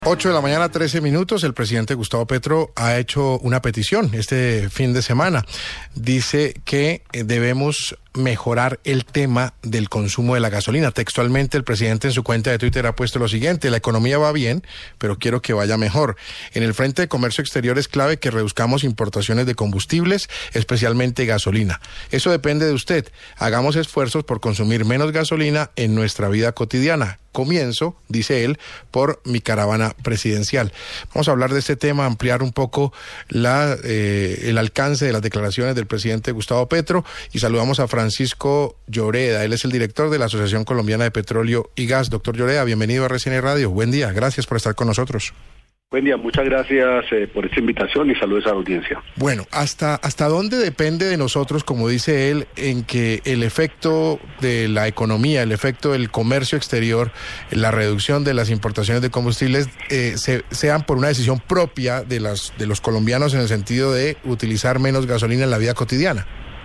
8 de la mañana, 13 minutos. El presidente Gustavo Petro ha hecho una petición este fin de semana. Dice que debemos mejorar el tema del consumo de la gasolina. Textualmente, el presidente en su cuenta de Twitter ha puesto lo siguiente: la economía va bien, pero quiero que vaya mejor. En el frente de comercio exterior es clave que reduzcamos importaciones de combustibles, especialmente gasolina. Eso depende de usted. Hagamos esfuerzos por consumir menos gasolina en nuestra vida cotidiana. Comienzo, dice él, por mi caravana presidencial. Vamos a hablar de este tema, ampliar un poco el alcance de las declaraciones del presidente Gustavo Petro, y saludamos a Francisco Lloreda. Él es el director de la Asociación Colombiana de Petróleo y Gas. Doctor Lloreda, bienvenido a RCN Radio. Buen día, gracias por estar con nosotros. Buen día, muchas gracias por esta invitación y saludos a la audiencia. Bueno, ¿hasta dónde depende de nosotros, como dice él, en que el efecto de la economía, el efecto del comercio exterior, la reducción de las importaciones de combustibles, sean por una decisión propia de los colombianos en el sentido de utilizar menos gasolina en la vida cotidiana?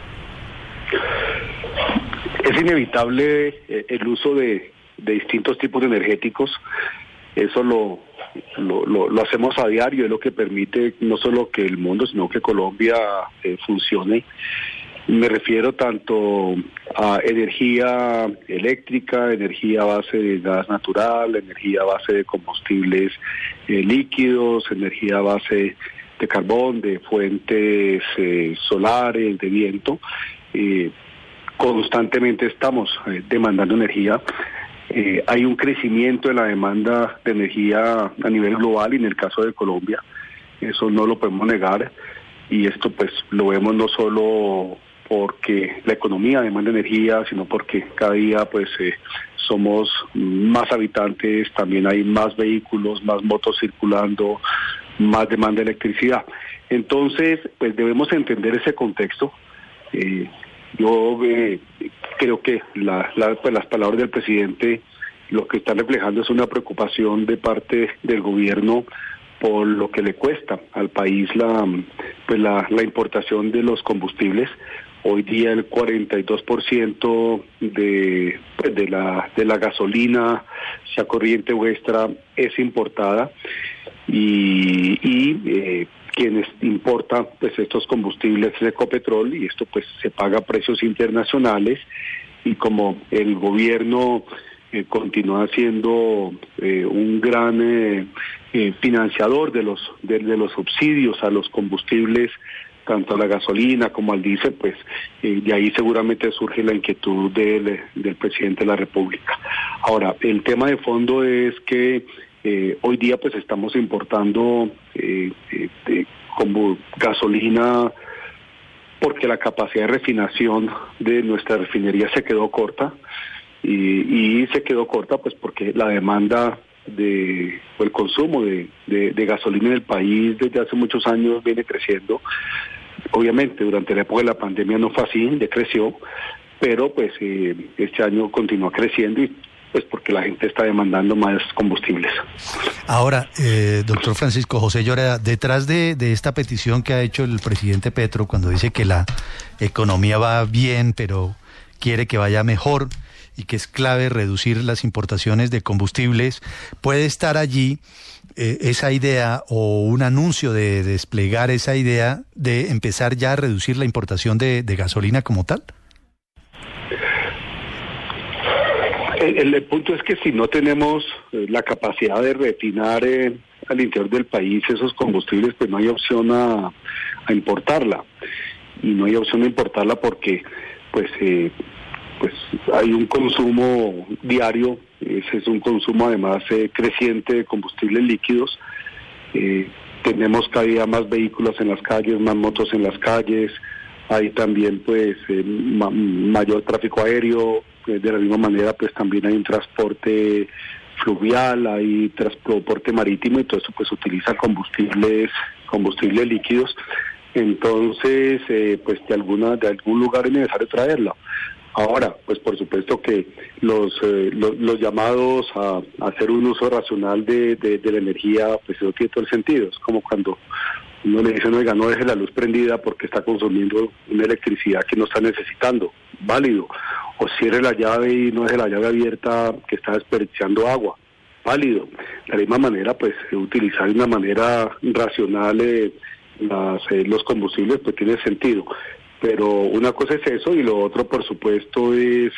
Es inevitable el uso de distintos tipos de energéticos. Eso lo hacemos a diario, es lo que permite no solo que el mundo, sino que Colombia funcione. Me refiero tanto a energía eléctrica, energía a base de gas natural, energía a base de combustibles líquidos, energía a base de carbón, de fuentes solares, de viento. Constantemente estamos demandando energía. Hay un crecimiento en la demanda de energía a nivel global y en el caso de Colombia, eso no lo podemos negar, y esto pues lo vemos no solo porque la economía demanda energía, sino porque cada día pues somos más habitantes, también hay más vehículos, más motos circulando, más demanda de electricidad. Entonces pues debemos entender ese contexto. Yo creo que las palabras del presidente lo que están reflejando es una preocupación de parte del gobierno por lo que le cuesta al país la importación de los combustibles. Hoy día el 42% de la gasolina, sea corriente o extra, es importada, y quienes importan pues estos combustibles es Ecopetrol, y esto pues se paga a precios internacionales, y como el gobierno continúa siendo un gran financiador de los subsidios a los combustibles, tanto a la gasolina como al diésel, pues de ahí seguramente surge la inquietud del presidente de la República. Ahora, el tema de fondo es que hoy día pues estamos importando como gasolina porque la capacidad de refinación de nuestra refinería se quedó corta, y se quedó corta pues porque la demanda o el consumo de gasolina en el país desde hace muchos años viene creciendo. Obviamente durante la época de la pandemia no fue así, decreció, pero pues este año continúa creciendo, y pues porque la gente está demandando más combustibles. Ahora, doctor Francisco José Lloreda, detrás de esta petición que ha hecho el presidente Petro, cuando dice que la economía va bien, pero quiere que vaya mejor, y que es clave reducir las importaciones de combustibles, ¿puede estar allí esa idea o un anuncio de desplegar esa idea de empezar ya a reducir la importación de gasolina como tal? El punto es que si no tenemos la capacidad de refinar al interior del país esos combustibles, pues no hay opción a importarla. Y no hay opción a importarla porque pues hay un consumo diario, ese es un consumo además creciente de combustibles líquidos. Tenemos cada día más vehículos en las calles, más motos en las calles, hay también pues mayor tráfico aéreo. De la misma manera pues también hay un transporte fluvial, hay transporte marítimo, y todo eso pues utiliza combustibles líquidos. Entonces pues de algún lugar es necesario traerla. Ahora, pues por supuesto que los llamados a hacer un uso racional de la energía, pues eso tiene todo el sentido. Es como cuando uno le dice, oiga, no deje la luz prendida porque está consumiendo una electricidad que no está necesitando, válido. O cierre la llave y no deje la llave abierta que está desperdiciando agua, válido. De la misma manera, pues utilizar de una manera racional los combustibles, pues tiene sentido. Pero una cosa es eso y lo otro, por supuesto,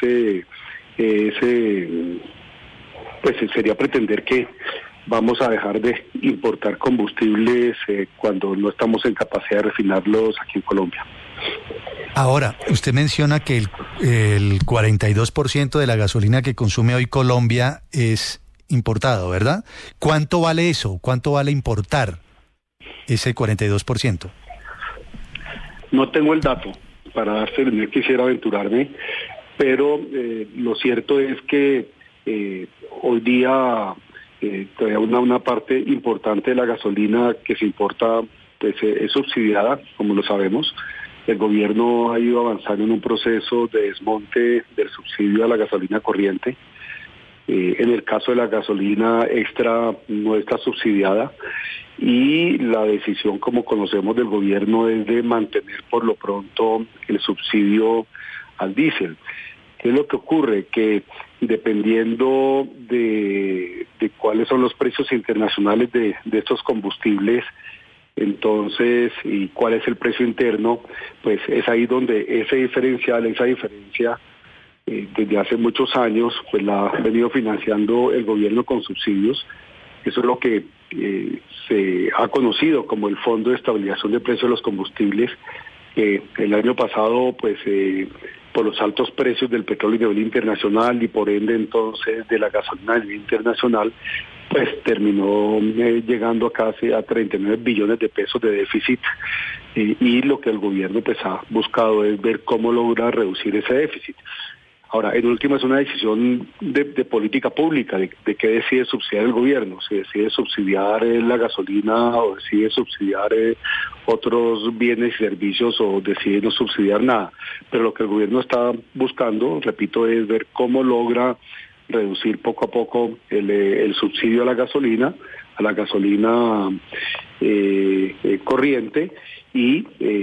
pues sería pretender que vamos a dejar de importar combustibles cuando no estamos en capacidad de refinarlos aquí en Colombia. Ahora, usted menciona que el 42% de la gasolina que consume hoy Colombia es importado, ¿verdad? ¿Cuánto vale eso? ¿Cuánto vale importar ese 42%? No tengo el dato para darse, no quisiera aventurarme, pero lo cierto es que hoy día todavía una parte importante de la gasolina que se importa pues es subsidiada, como lo sabemos. El gobierno ha ido avanzando en un proceso de desmonte del subsidio a la gasolina corriente. En el caso de la gasolina extra no está subsidiada y la decisión, como conocemos, del gobierno es de mantener por lo pronto el subsidio al diésel. ¿Qué es lo que ocurre? Que dependiendo de cuáles son los precios internacionales de estos combustibles, entonces, y cuál es el precio interno, pues es ahí donde esa diferencia, desde hace muchos años, pues la ha venido financiando el gobierno con subsidios. Eso es lo que se ha conocido como el Fondo de Estabilización de Precios de los Combustibles. El año pasado, pues por los altos precios del petróleo a nivel internacional y por ende entonces de la gasolina a nivel internacional, pues terminó llegando a casi a 39 billones de pesos de déficit y lo que el gobierno pues ha buscado es ver cómo logra reducir ese déficit. Ahora, en última es una decisión de política pública, de qué decide subsidiar el gobierno, si decide subsidiar la gasolina o decide subsidiar otros bienes y servicios o decide no subsidiar nada. Pero lo que el gobierno está buscando, repito, es ver cómo logra reducir poco a poco el subsidio a la gasolina corriente y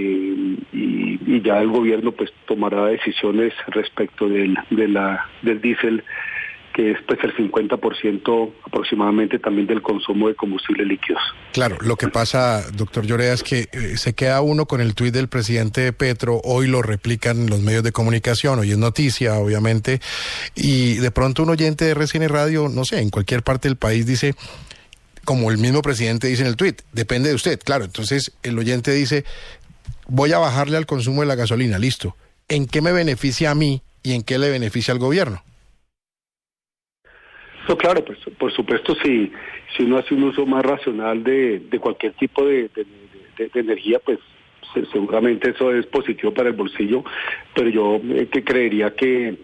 ya el gobierno pues tomará decisiones respecto del diésel, que es pues el 50% aproximadamente también del consumo de combustibles líquidos. Claro, lo que pasa, doctor Lloreda, es que se queda uno con el tuit del presidente Petro, hoy lo replican los medios de comunicación, hoy es noticia, obviamente, y de pronto un oyente de RCN Radio, no sé, en cualquier parte del país dice, como el mismo presidente dice en el tuit, depende de usted, claro, entonces el oyente dice, voy a bajarle al consumo de la gasolina, listo, ¿en qué me beneficia a mí y en qué le beneficia al gobierno? No, claro, pues por supuesto si uno hace un uso más racional de cualquier tipo de energía, pues seguramente eso es positivo para el bolsillo, pero yo que creería que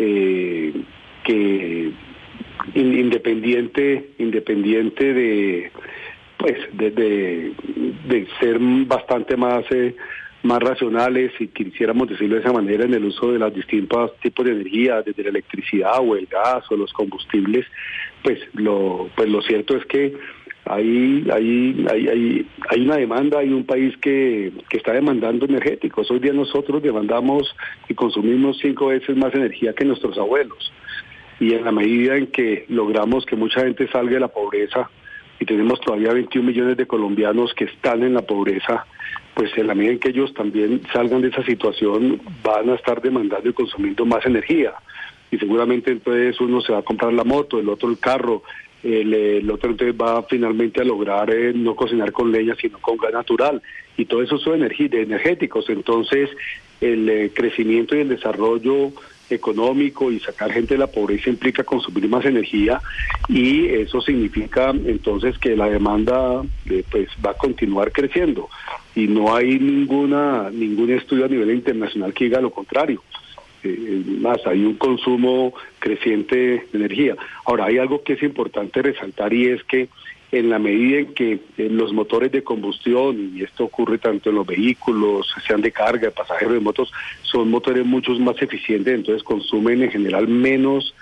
independiente de pues de ser bastante más racionales, si quisiéramos decirlo de esa manera, en el uso de los distintos tipos de energía, desde la electricidad o el gas o los combustibles, pues lo cierto es que hay una demanda, hay un país que está demandando energéticos. Hoy día nosotros demandamos y consumimos 5 veces más energía que nuestros abuelos. Y en la medida en que logramos que mucha gente salga de la pobreza, y tenemos todavía 21 millones de colombianos que están en la pobreza, pues en la medida en que ellos también salgan de esa situación, van a estar demandando y consumiendo más energía. Y seguramente entonces uno se va a comprar la moto, el otro el carro, el otro entonces va finalmente a lograr no cocinar con leña, sino con gas natural. Y todo eso son energéticos. Entonces el crecimiento y el desarrollo económico y sacar gente de la pobreza implica consumir más energía, y eso significa entonces que la demanda pues va a continuar creciendo, y no hay ningún estudio a nivel internacional que diga lo contrario. Más hay un consumo creciente de energía. Ahora, hay algo que es importante resaltar, y es que en la medida en que los motores de combustión, y esto ocurre tanto en los vehículos, sean de carga, de pasajeros, de motos, son motores mucho más eficientes, entonces consumen en general menos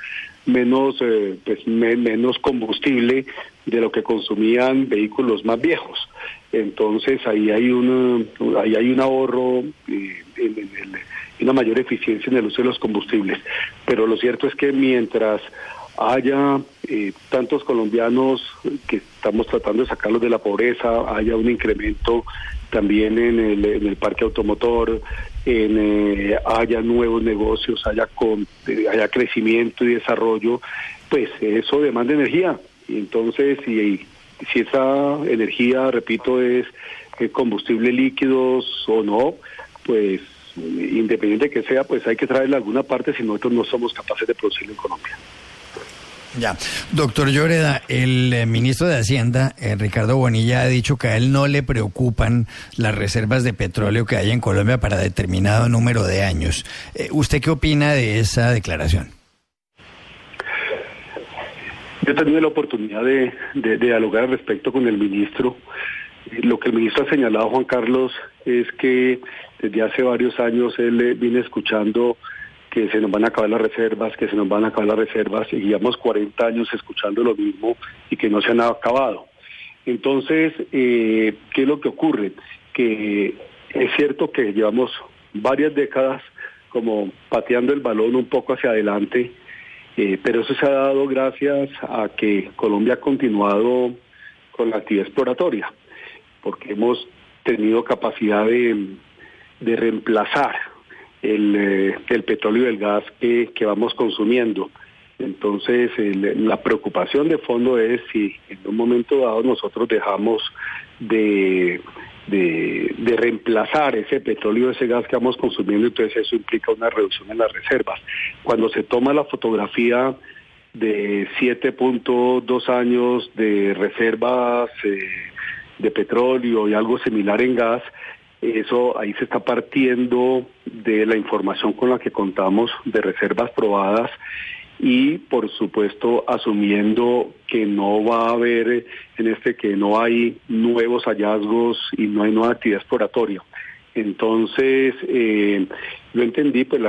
combustible de lo que consumían vehículos más viejos. Entonces ahí hay un ahorro y una mayor eficiencia en el uso de los combustibles. Pero lo cierto es que mientras haya tantos colombianos que estamos tratando de sacarlos de la pobreza, haya un incremento también en el parque automotor, haya nuevos negocios, haya crecimiento y desarrollo, pues eso demanda energía. Y entonces, si esa energía, repito, es combustible líquidos o no, pues independiente que sea, pues hay que traerla a alguna parte si nosotros no somos capaces de producirlo en Colombia. Ya. Doctor Lloreda, el ministro de Hacienda, Ricardo Bonilla, ha dicho que a él no le preocupan las reservas de petróleo que hay en Colombia para determinado número de años. ¿Usted qué opina de esa declaración? Yo he tenido la oportunidad de dialogar al respecto con el ministro. Lo que el ministro ha señalado, Juan Carlos, es que desde hace varios años él viene escuchando que se nos van a acabar las reservas, y llevamos 40 años escuchando lo mismo y que no se han acabado. Entonces, ¿qué es lo que ocurre? Que es cierto que llevamos varias décadas como pateando el balón un poco hacia adelante, pero eso se ha dado gracias a que Colombia ha continuado con la actividad exploratoria, porque hemos tenido capacidad de reemplazar el petróleo y el gas que vamos consumiendo. Entonces, la preocupación de fondo es si en un momento dado nosotros dejamos de reemplazar ese petróleo, ese gas que vamos consumiendo, entonces eso implica una reducción en las reservas. Cuando se toma la fotografía de 7.2 años de reservas de petróleo y algo similar en gas, eso ahí se está partiendo de la información con la que contamos de reservas probadas y por supuesto asumiendo que no va a haber que no hay nuevos hallazgos y no hay nueva actividad exploratoria. Entonces yo entendí pues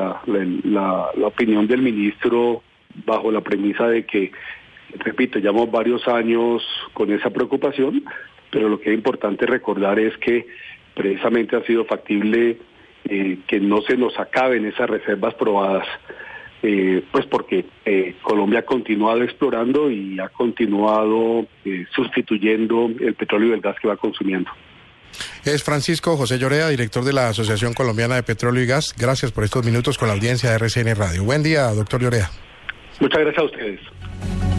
la opinión del ministro bajo la premisa de que, repito, llevamos varios años con esa preocupación, pero lo que es importante recordar es que precisamente ha sido factible que no se nos acaben esas reservas probadas, pues porque Colombia ha continuado explorando y ha continuado sustituyendo el petróleo y el gas que va consumiendo. Es Francisco José Lloreda, director de la Asociación Colombiana de Petróleo y Gas. Gracias por estos minutos con la audiencia de RCN Radio. Buen día, doctor Lloreda. Muchas gracias a ustedes.